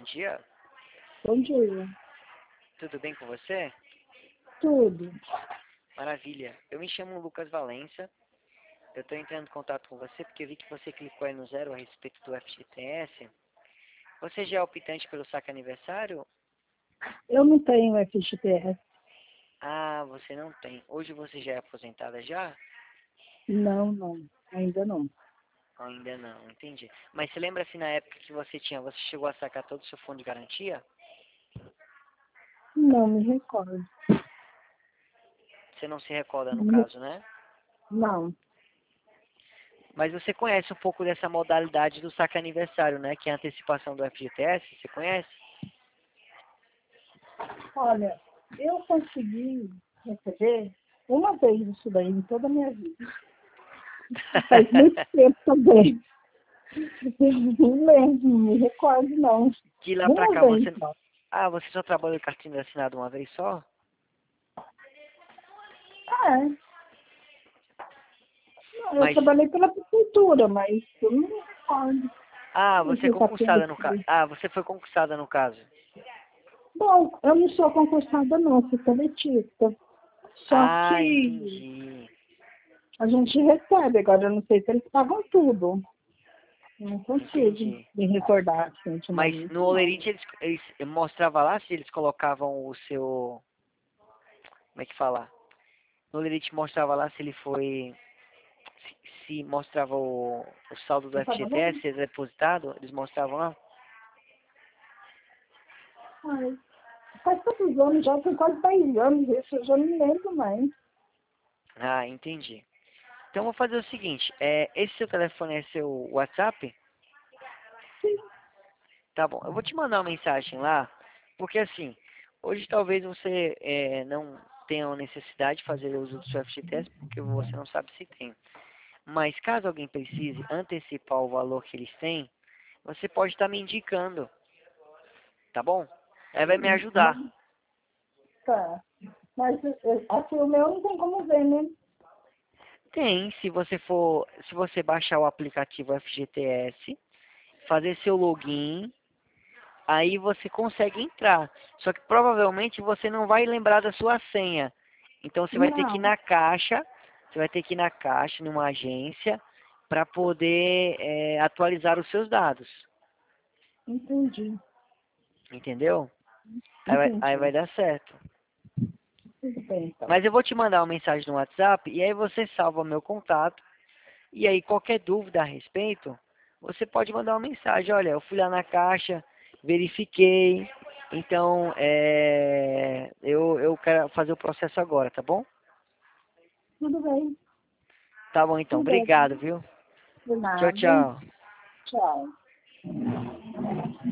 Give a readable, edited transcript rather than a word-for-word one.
dia. Bom dia. Tudo bem com você? Tudo. Maravilha. Eu me chamo Lucas Valença. Eu estou entrando em contato com você porque eu vi que você clicou aí no 0 a respeito do FGTS. Você já é optante pelo saque aniversário? Eu não tenho FGTS. Ah, você não tem. Hoje você já é aposentada já? Não. Ainda não. Ainda não, entendi. Mas você lembra se na época que você tinha, você chegou a sacar todo o seu fundo de garantia? Não me recordo. Você não se recorda no caso, né? Não. Mas você conhece um pouco dessa modalidade do saque aniversário, né? Que é a antecipação do FGTS, você conhece? Olha, eu consegui receber uma vez isso daí em toda a minha vida. Faz muito tempo também. Não lembro, não me recordo, não. De lá pra Uma cá vez você... só. Ah, você só trabalhou em carteira assinada uma vez só? É. Não, eu Mas... trabalhei pela prefeitura, mas eu não me recordo. Ah, O você é que tá concursada no caso. acontecendo. Ah, você foi concursada no caso. Bom, eu não sou concursada não, sou seletista. Só Ah, que entendi. a gente recebe, agora eu não sei se eles pagam tudo. Não consigo Entendi. me recordar assim, de Mas momento, no não. Olerite eles mostravam lá se eles colocavam o seu... Como é que fala? No Olerite mostrava lá se ele foi... Se mostrava o saldo do Você tá falando? FGTS depositado, eles mostravam lá? Ai, faz tantos anos, já tem quase 10 anos isso, eu já não lembro mais. Ah, entendi. Então vou fazer o seguinte, esse seu telefone é seu WhatsApp? Sim. Tá bom, eu vou te mandar uma mensagem lá, porque assim, hoje talvez você não tenha a necessidade de fazer uso do seu FGTS, porque você não sabe se tem. Mas caso alguém precise antecipar o valor que eles têm, você pode estar me indicando, tá bom? Aí vai me ajudar. Mas, tá. Mas assim, o meu não tem como ver, né? Tem, se você baixar o aplicativo FGTS, fazer seu login, aí você consegue entrar. Só que provavelmente você não vai lembrar da sua senha. Então você vai ter que ir Não, na caixa, você vai ter que ir na caixa, numa agência, para poder atualizar os seus dados. entendi. Entendeu? Aí Entendi. vai dar certo. Tudo bem, então. Mas eu vou te mandar uma mensagem no WhatsApp e aí você salva meu contato. E aí qualquer dúvida a respeito, você pode mandar uma mensagem. Olha, eu fui lá na caixa, verifiquei. Então, eu quero fazer o processo agora, tá bom? Tudo bem. Tá bom então. Tudo bem. Obrigado, viu? De Tchau, nada. tchau. Tchau.